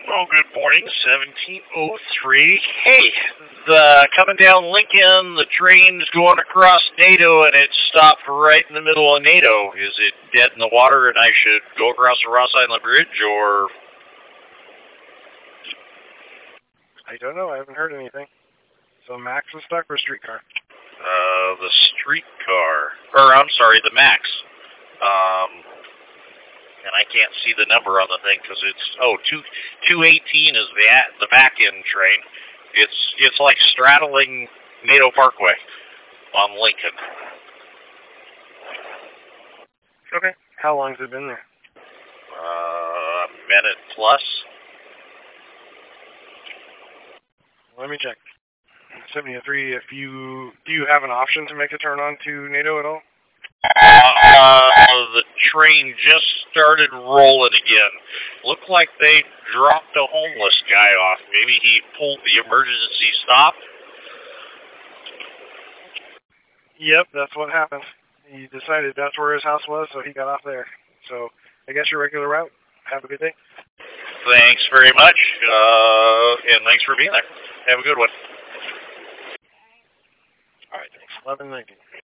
Oh, good morning, 1703. Hey, coming down Lincoln, the train's going across NATO, and it stopped right in the middle of NATO. Is it dead in the water, and I should go across the Ross Island Bridge, or... I don't know. I haven't heard anything. So Max is stuck or streetcar? The streetcar. Or, I'm sorry, the Max. And I can't see the number on the thing because it's 218 is the back end train. It's like straddling NATO Parkway on Lincoln. Okay. How long has it been there? A minute plus. Let me check. 73. Do you have an option to make a turn on to NATO at all? The train just started rolling again. Looked like they dropped a homeless guy off. Maybe he pulled the emergency stop. Yep, that's what happened. He decided that's where his house was, so he got off there. So I guess your regular route. Have a good day. Thanks very much, and thanks for being there. Have a good one. All right, thanks. 11:19.